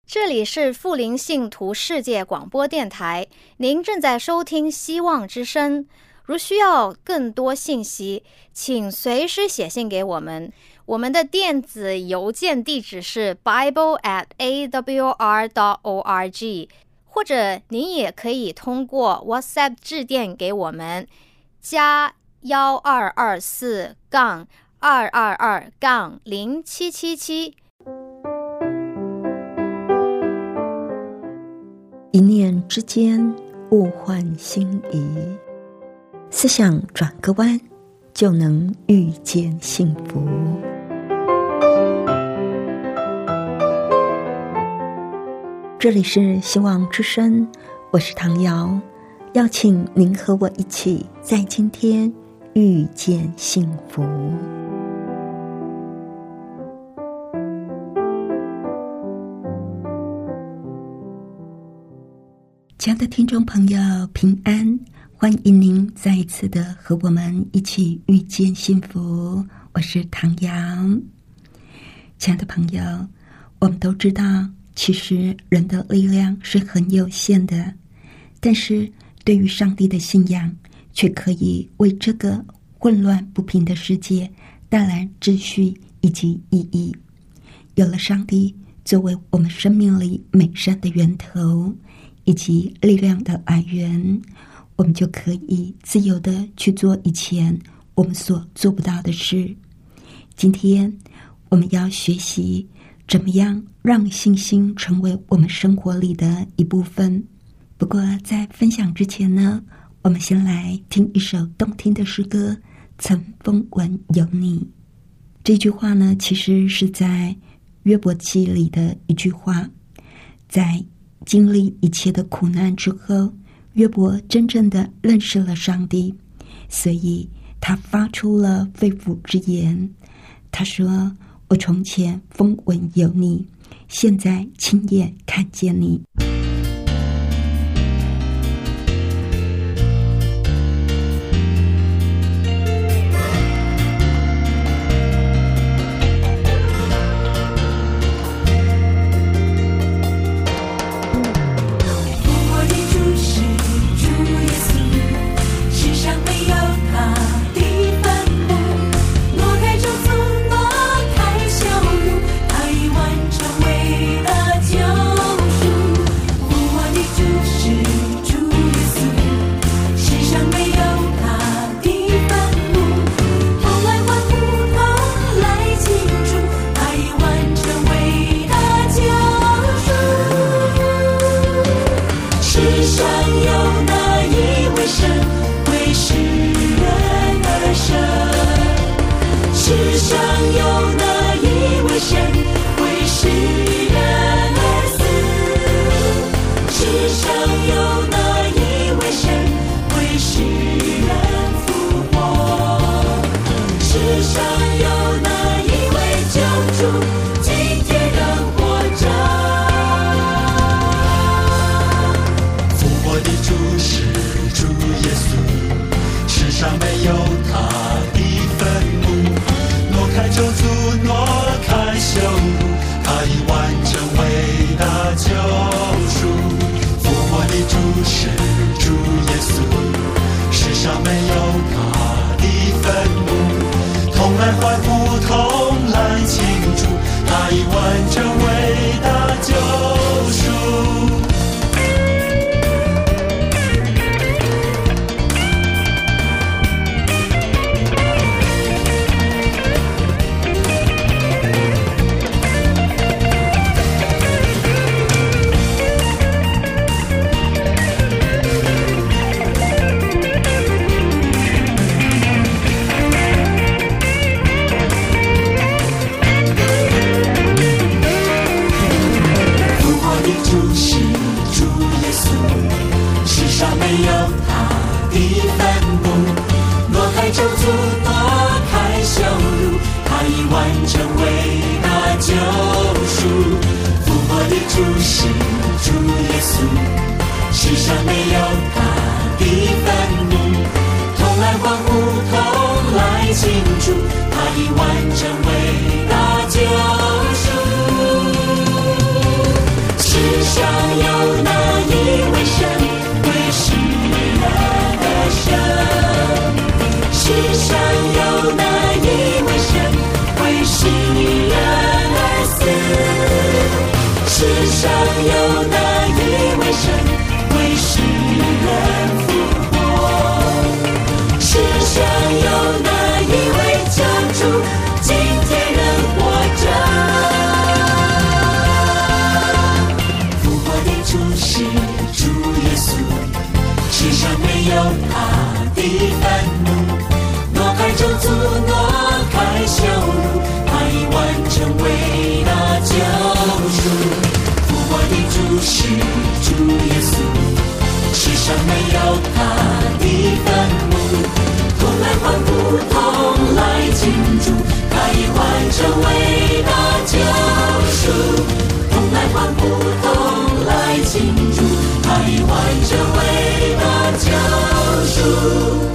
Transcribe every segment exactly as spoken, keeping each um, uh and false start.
这里是富林信徒世界广播电台，您正在收听希望之声。如需要更多信息，请随时写信给我们。我们的电子邮件地址是 bible at a w r dot org， 或者您也可以通过 WhatsApp 致电给我们，加幺二二四杠二二二杠零七七七。 一念之间，物换星移，思想转个弯，就能遇见幸福。这里是希望之声，我是唐瑶，邀请您和我一起在今天遇见幸福。亲爱的听众朋友，平安，欢迎您再一次的和我们一起遇见幸福。我是唐瑶。亲爱的朋友，我们都知道，其实人的力量是很有限的，但是对于上帝的信仰，却可以为这个混乱不平的世界带来秩序以及意义。有了上帝作为我们生命里美善的源头以及力量的来源，我们就可以自由的去做以前我们所做不到的事。今天我们要学习怎么样让信心成为我们生活里的一部分。不过在分享之前呢，我们先来听一首动听的诗歌，曾风闻有你。这句话呢，其实是在约伯记里的一句话。在经历一切的苦难之后，约伯真正的认识了上帝，所以他发出了肺腑之言。他说，我从前风闻有你，现在亲眼看见你。 完成伟大救赎。 上有哪一位神为世人而生？世上有哪一位神为世人而死？世上有哪一位神为世人复活？世上有哪一位救主今天仍活着？复活的主是主耶稣，世上没有他的坟墓，挪开咒诅，挪开羞辱，他已完成伟大救赎。复活的主是主耶稣，世上没有他的坟墓，同来欢呼，同来庆祝，他已完成伟大救赎。同来欢呼，同来庆祝，他已完成伟大救赎。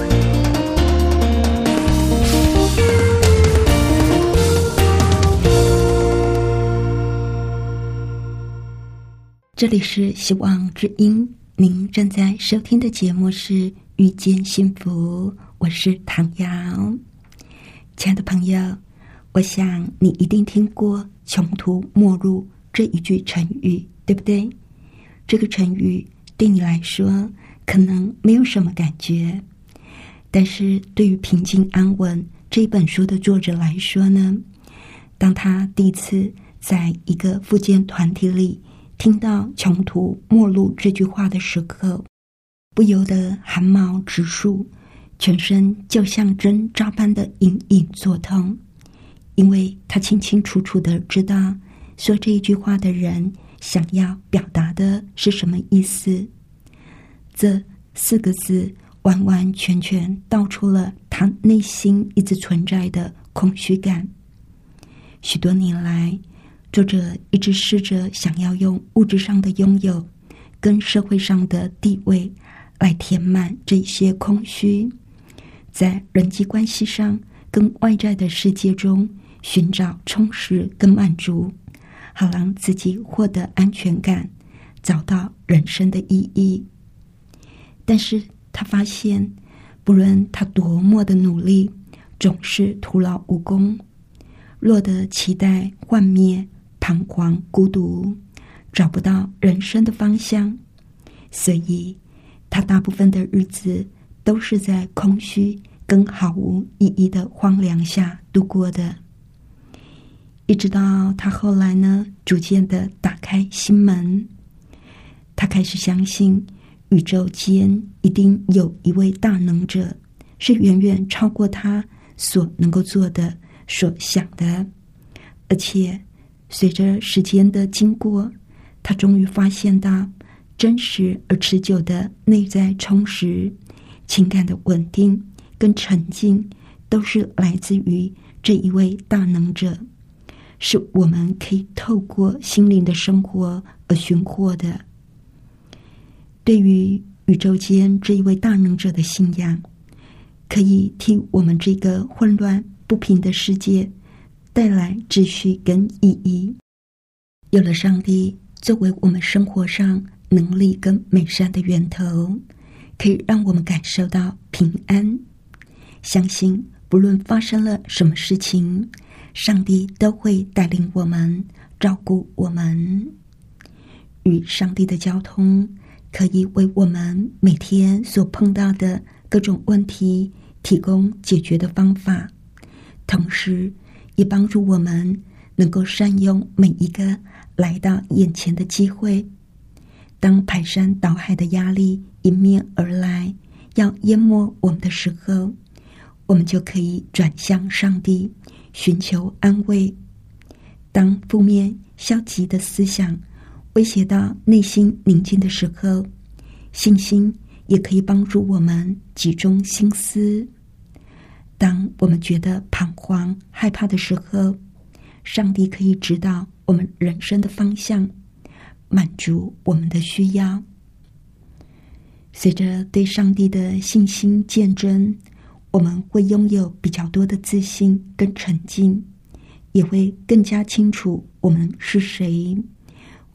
这里是希望之音，您正在收听的节目是遇见幸福，我是唐瑶。亲爱的朋友，我想你一定听过穷途末路这一句成语，对不对？这个成语对你来说可能没有什么感觉，但是对于平静安稳这一本书的作者来说呢，当他第一次在一个复健团体里听到穷途末路这句话的时刻，不由得汗毛直竖，全身就像针扎般的隐隐作痛，因为他清清楚楚地知道说这一句话的人想要表达的是什么意思。这四个字完完全全道出了他内心一直存在的空虚感。许多年来，作者一直试着想要用物质上的拥有跟社会上的地位来填满这些空虚，在人际关系上跟外在的世界中寻找充实跟满足，好让自己获得安全感，找到人生的意义。但是他发现，不论他多么的努力，总是徒劳无功，落得期待幻灭，彷徨孤独，找不到人生的方向，所以他大部分的日子都是在空虚跟毫无意义的荒凉下度过的。一直到他后来呢，逐渐的打开心门，他开始相信宇宙间一定有一位大能者，是远远超过他所能够做的、所想的。而且随着时间的经过，他终于发现到真实而持久的内在充实、情感的稳定跟沉静，都是来自于这一位大能者，是我们可以透过心灵的生活而寻获的。对于宇宙间这一位大能者的信仰，可以替我们这个混乱不平的世界带来秩序跟意义。有了上帝作为我们生活上能力跟美善的源头，可以让我们感受到平安，相信不论发生了什么事情，上帝都会带领我们，照顾我们。与上帝的交通可以为我们每天所碰到的各种问题提供解决的方法，同时也帮助我们能够善用每一个来到眼前的机会。当排山倒海的压力迎面而来，要淹没我们的时候，我们就可以转向上帝，寻求安慰。当负面消极的思想威胁到内心宁静的时候，信心也可以帮助我们集中心思。当我们觉得彷徨害怕的时候，上帝可以指导我们人生的方向，满足我们的需要。随着对上帝的信心见证，我们会拥有比较多的自信跟沉静，也会更加清楚我们是谁，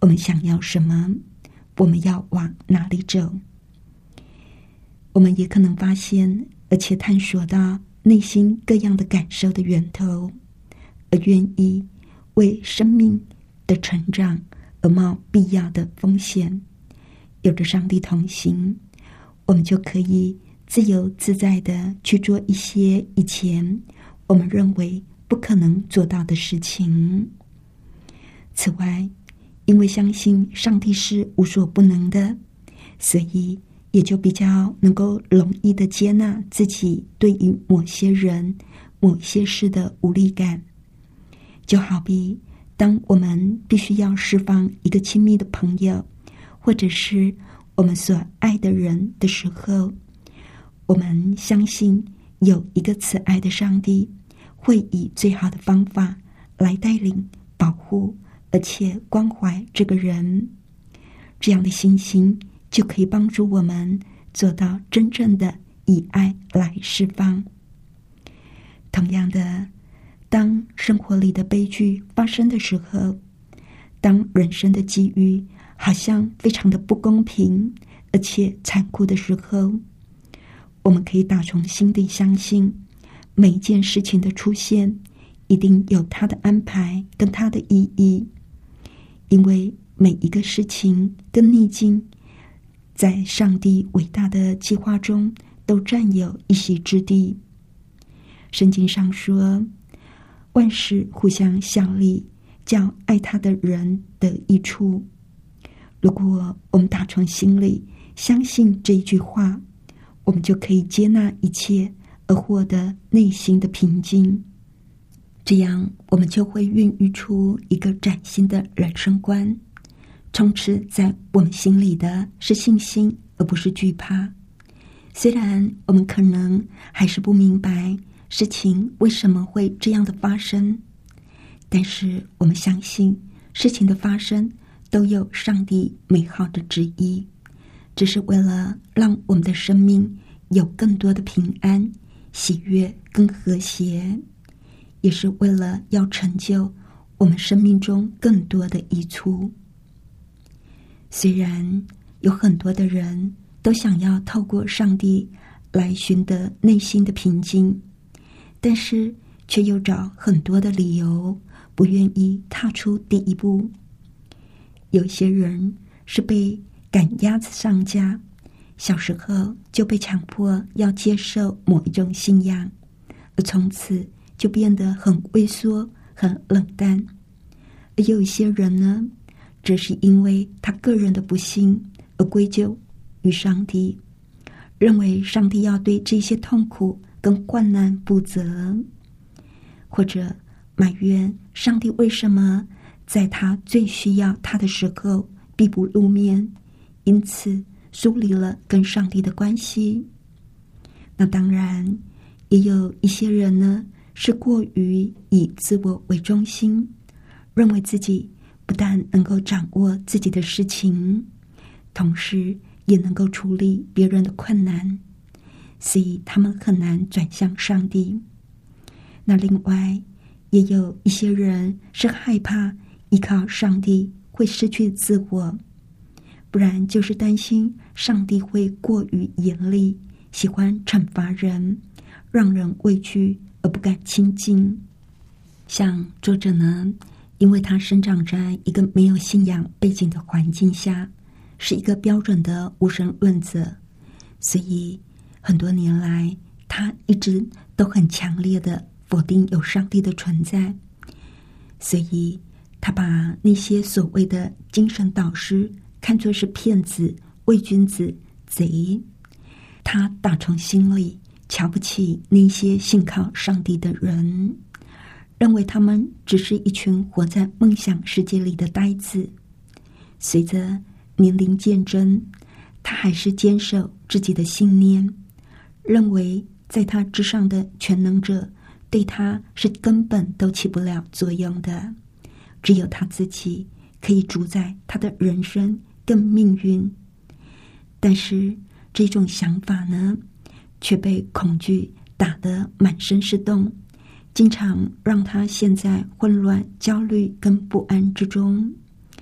我们想要什么，我们要往哪里走。我们也可能发现，而且探索到内心各样的感受的源头，而愿意为生命的成长而冒必要的风险。有着上帝同行，我们就可以自由自在的去做一些以前我们认为不可能做到的事情。此外，因为相信上帝是无所不能的，所以也就比较能够容易的接纳自己对于某些人、某些事的无力感。就好比当我们必须要释放一个亲密的朋友，或者是我们所爱的人的时候，我们相信有一个慈爱的上帝会以最好的方法来带领、保护而且关怀这个人。这样的信心就可以帮助我们做到真正的以爱来释放。同样的，当生活里的悲剧发生的时候，当人生的机遇好像非常的不公平而且残酷的时候，我们可以打从心底相信，每一件事情的出现一定有它的安排跟它的意义，因为每一个事情跟逆境在上帝伟大的计划中都占有一席之地。圣经上说，万事互相效力，叫爱他的人得益处。如果我们打从心里相信这一句话，我们就可以接纳一切而获得内心的平静。这样我们就会孕育出一个崭新的人生观，充斥在我们心里的是信心而不是惧怕。虽然我们可能还是不明白事情为什么会这样的发生，但是我们相信事情的发生都有上帝美好的旨意，只是为了让我们的生命有更多的平安、喜悦跟和谐，也是为了要成就我们生命中更多的益处。虽然有很多的人都想要透过上帝来寻得内心的平静，但是却又找很多的理由不愿意踏出第一步。有些人是被赶鸭子上架，小时候就被强迫要接受某一种信仰，而从此就变得很畏缩、很冷淡。而有一些人呢，则是因为他个人的不幸而归咎于上帝，认为上帝要对这些痛苦跟患难负责，或者埋怨上帝为什么在他最需要他的时候必不露面，因此疏离了跟上帝的关系。那当然也有一些人呢，是过于以自我为中心，认为自己不但能够掌握自己的事情，同时也能够处理别人的困难，所以他们很难转向上帝。那另外也有一些人是害怕依靠上帝会失去自我，不然就是担心上帝会过于严厉，喜欢惩罚人，让人畏惧而不敢亲近。像作者呢，因为他生长在一个没有信仰背景的环境下，是一个标准的无神论者，所以很多年来他一直都很强烈的否定有上帝的存在，所以他把那些所谓的精神导师看作是骗子、伪君子、贼。他打从心里瞧不起那些信靠上帝的人，认为他们只是一群活在梦想世界里的呆子。随着年龄渐增，他还是坚守自己的信念，认为在他之上的全能者对他是根本都起不了作用的，只有他自己可以主宰他的人生跟命运。但是这种想法呢，却被恐惧打得满身是洞，经常让他陷在混乱、焦虑跟不安之中。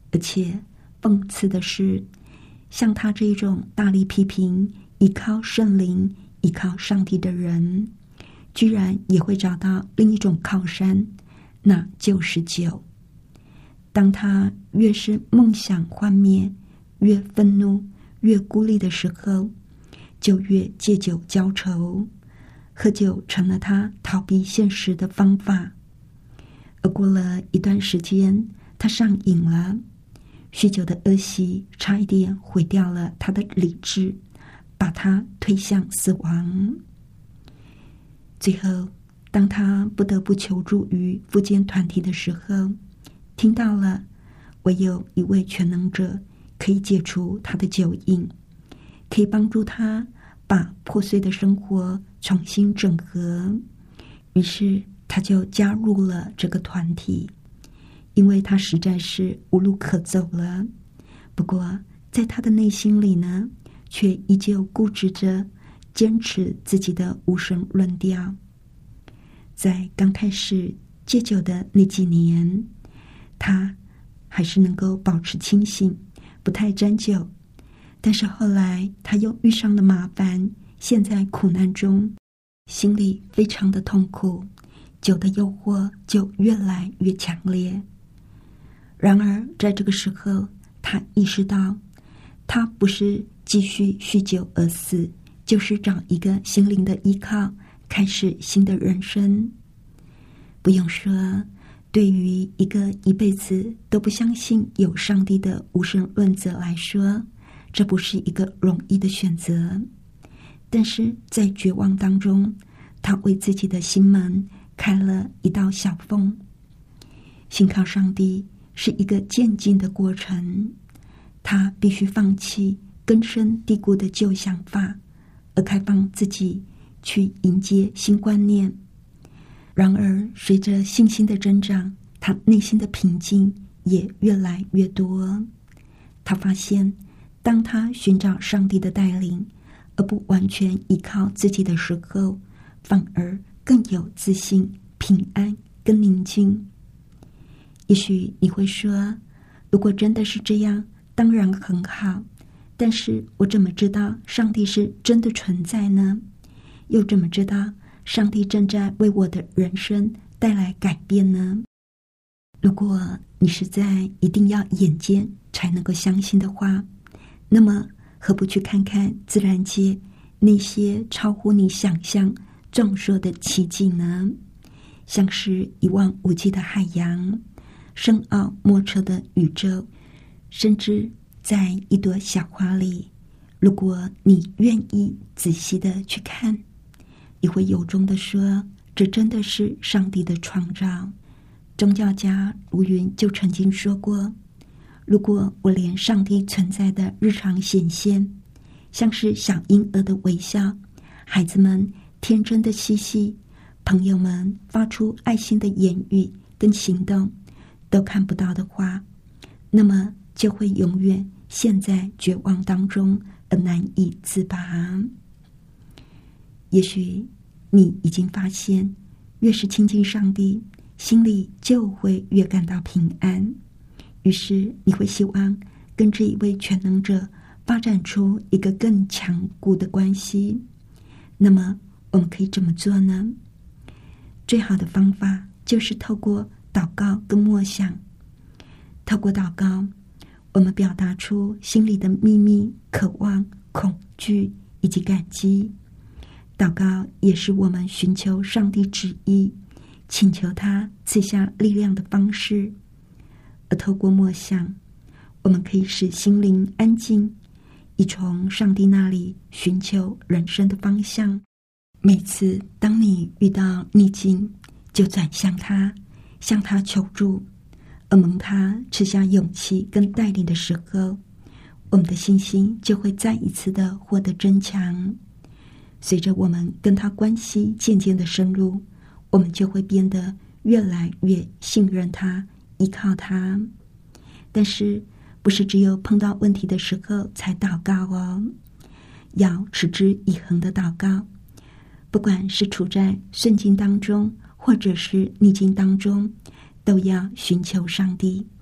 而且讽刺的是，像他这种大力批评依靠圣灵、依靠上帝的人，居然也会找到另一种靠山，那就是酒。当他越是梦想幻灭，越愤怒，越孤立的时候，就越借酒浇愁，喝酒成了他逃避现实的方法。而过了一段时间，他上瘾了，酗酒的恶习差一点毁掉了他的理智，把他推向死亡。最后，当他不得不求助于复健团体的时候，听到了唯有一位全能者可以解除他的酒瘾，可以帮助他把破碎的生活重新整合。于是他就加入了这个团体，因为他实在是无路可走了。不过在他的内心里呢，却依旧固执着坚持自己的无神论调。在刚开始戒酒的那几年，他还是能够保持清醒，不太沾酒。但是后来他又遇上了麻烦，陷在苦难中，心里非常的痛苦，酒的诱惑就越来越强烈。然而在这个时候，他意识到他不是继续酗酒而死，就是找一个心灵的依靠，开始新的人生。不用说，对于一个一辈子都不相信有上帝的无神论者来说，这不是一个容易的选择。但是在绝望当中，他为自己的心门开了一道小缝。信靠上帝是一个渐进的过程，他必须放弃根深蒂固的旧想法，而开放自己去迎接新观念。然而随着信心的增长，他内心的平静也越来越多。他发现，当他寻找上帝的带领，而不完全依靠自己的时候，反而更有自信、平安跟宁静。也许你会说，如果真的是这样，当然很好，但是我怎么知道上帝是真的存在呢？又怎么知道上帝正在为我的人生带来改变呢？如果你实在一定要眼见才能够相信的话，那么何不去看看自然界那些超乎你想象壮硕的奇景呢？像是一望无际的海洋，深奥莫测的宇宙，甚至在一朵小花里，如果你愿意仔细的去看，你会由衷的说，这真的是上帝的创造。宗教家卢云就曾经说过，如果我连上帝存在的日常显现，像是小婴儿的微笑，孩子们天真的嬉戏，朋友们发出爱心的言语跟行动都看不到的话，那么就会永远陷在绝望当中而难以自拔。也许你已经发现，越是亲近上帝，心里就会越感到平安，于是你会希望跟这一位全能者发展出一个更强固的关系。那么我们可以怎么做呢？最好的方法就是透过祷告跟默想。透过祷告，我们表达出心里的秘密、渴望、恐惧以及感激。祷告也是我们寻求上帝旨意，请求他赐下力量的方式。而透过默想，我们可以使心灵安静，以从上帝那里寻求人生的方向。每次当你遇到逆境，就转向他，向他求助，而蒙他赐下勇气跟带领的时候，我们的信心就会再一次的获得增强。随着我们跟他关系渐渐的深入，我们就会变得越来越信任他，依靠他。但是不是只有碰到问题的时候才祷告哦，要持之以恒的祷告。不管是处在顺境当中或者是逆境当中，都要寻求上帝，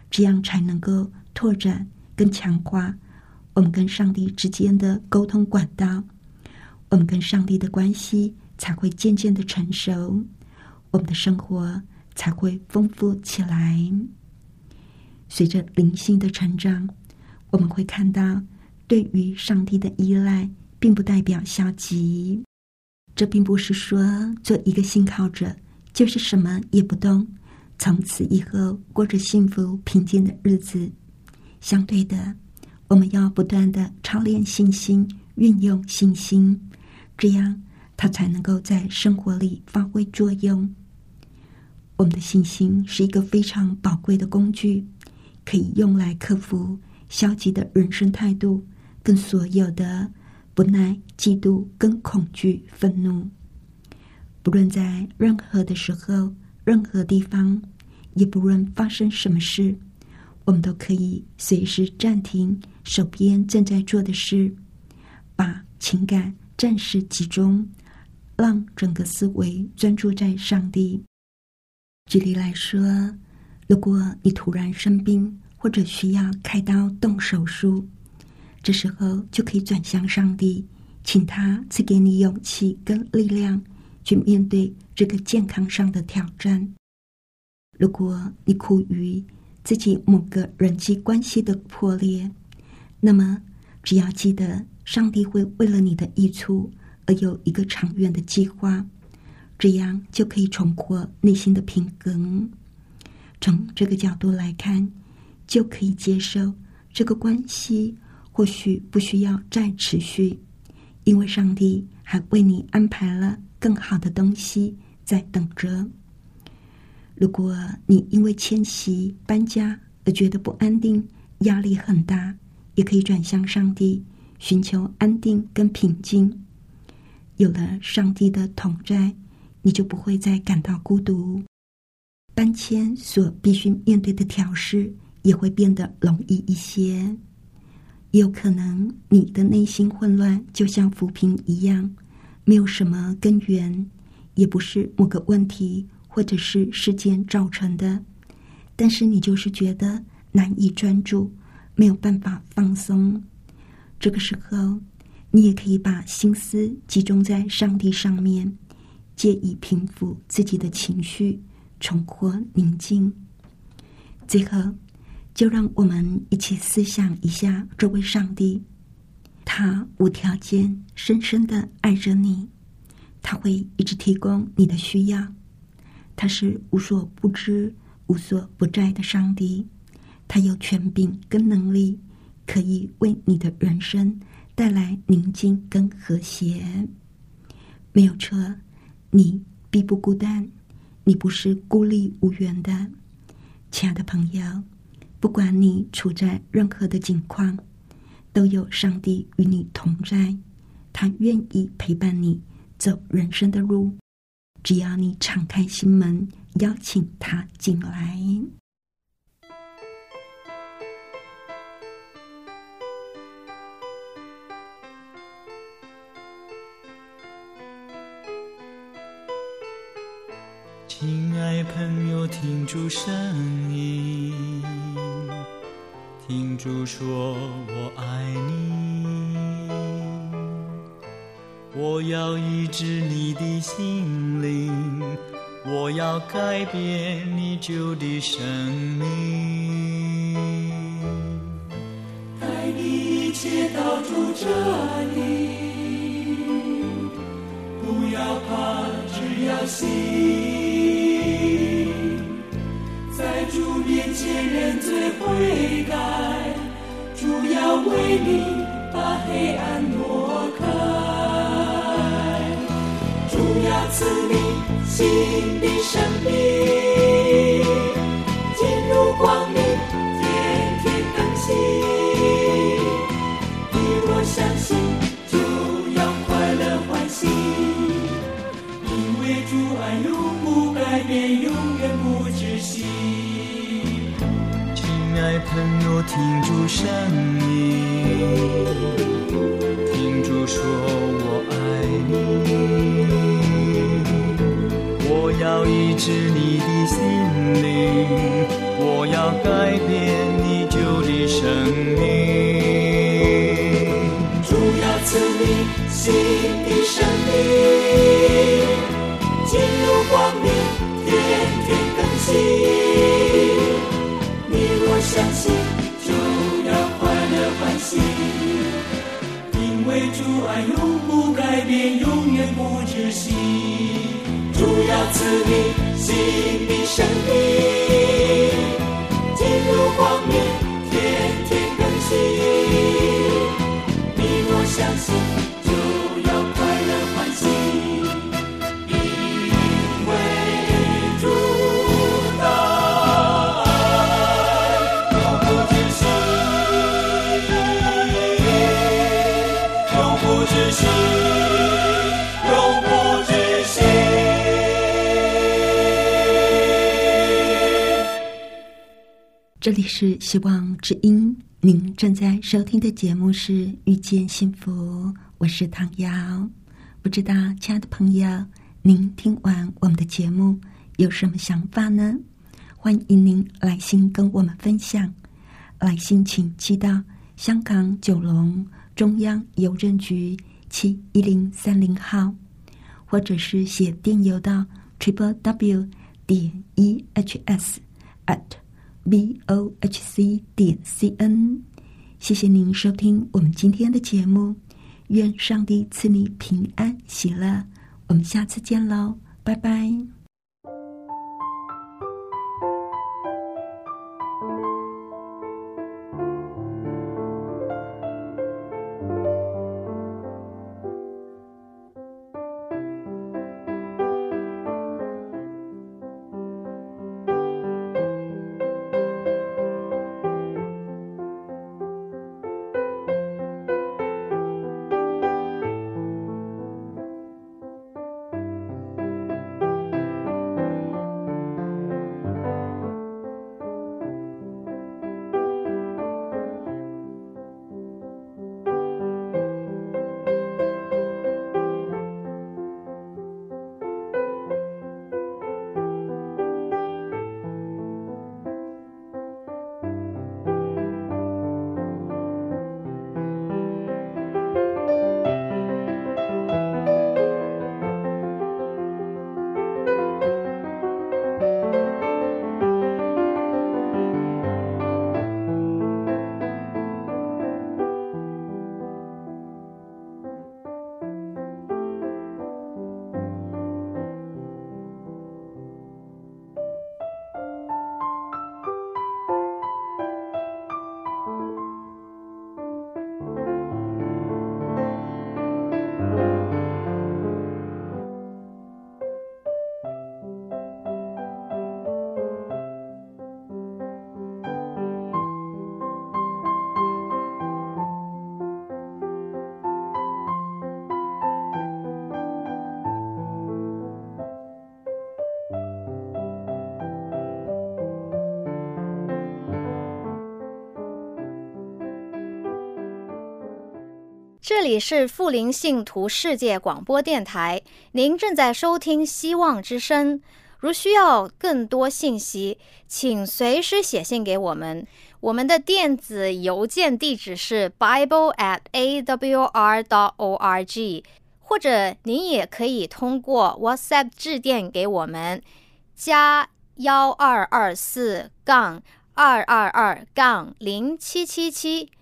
这样才能够拓展跟强化我们跟上帝之间的沟通管道，我们跟上帝的关系才会渐渐的成熟，我们的生活才会丰富起来。随着灵性的成长，我们会看到对于上帝的依赖并不代表消极。这并不是说做一个信靠者就是什么也不动，从此以后过着幸福平静的日子。相对的，我们要不断的操练信心，运用信心，这样它才能够在生活里发挥作用。我们的信心是一个非常宝贵的工具，可以用来克服消极的人生态度，跟所有的不耐、嫉妒跟恐惧、愤怒。不论在任何的时候、任何地方，也不论发生什么事，我们都可以随时暂停手边正在做的事，把情感暂时集中，让整个思维专注在上帝。举例来说，如果你突然生病，或者需要开刀动手术，这时候就可以转向上帝，请他赐给你勇气跟力量，去面对这个健康上的挑战。如果你苦于自己某个人际关系的破裂，那么只要记得上帝会为了你的益处而有一个长远的计划，这样就可以重获内心的平衡。从这个角度来看，就可以接受这个关系或许不需要再持续，因为上帝还为你安排了更好的东西在等着。如果你因为迁徙、搬家而觉得不安定，压力很大，也可以转向上帝，寻求安定跟平静。有了上帝的同在，你就不会再感到孤独。搬迁所必须面对的挑事也会变得容易一些。也有可能你的内心混乱就像浮萍一样，没有什么根源，也不是某个问题或者是事件造成的，但是你就是觉得难以专注，没有办法放松。这个时候，你也可以把心思集中在上帝上面，借以平复自己的情绪，重获宁静。最后，就让我们一起思想一下这位上帝，他无条件深深的爱着你，他会一直提供你的需要，他是无所不知、无所不在的上帝，他有权柄跟能力，可以为你的人生带来宁静跟和谐。没有错，你必不孤单，你不是孤立无援的。亲爱的朋友，不管你处在任何的境况，都有上帝与你同在，他愿意陪伴你走人生的路，只要你敞开心门，邀请他进来。 亲爱朋友，听主声音，听主说我爱你，我要医治你的心灵，我要改变你旧的生命，带你一切到主这里，不要怕，只要信，在主面前认罪悔改，主要为你把黑暗挪开，主要赐你新的生命，进入光明，天天更新。你若相信，就要快乐欢喜，因为主爱永不改变，永远不止息。亲爱朋友，听主声音，听主说我爱你，我要医治你的心灵，我要要改变你旧的生命。 主要赐你新的生命，进入光明，天天更新。你若相信，就要快乐欢喜，因为主爱永不改变，永远不止息。主要赐你新的生命，进入光明，天天更新。你若相信，就要快乐欢喜，因为主的爱永不止息，永不止息，永不止息。 这里是希望之音，您正在收听的节目是遇见幸福，我是唐瑶。不知道亲爱的朋友，您听完我们的节目有什么想法呢？欢迎您来信跟我们分享，来信请寄到香港九龙中央邮政局七一零三零号，或者是写电邮到 triple w 点 e h s at vohc 点 cn。 谢谢您收听我们今天的节目，愿上帝赐你平安喜乐，我们下次见喽，拜拜。 这里是富林信徒世界广播电台，您正在收听希望之声。如需要更多信息，请随时写信给我们。我们的电子邮件地址是 bible at a w r dot org， 或者您也可以通过 WhatsApp 致电给我们，加幺二二四杠二二二杠零七七七。